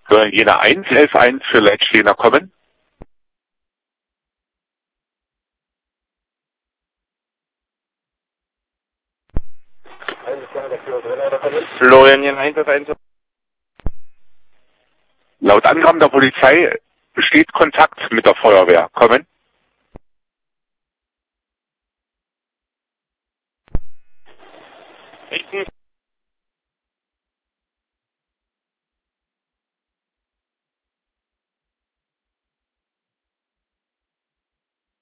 Jena 111 für Leitstehner kommen. Florian Jena 111. Laut Angaben der Polizei besteht Kontakt mit der Feuerwehr. Kommen. Richten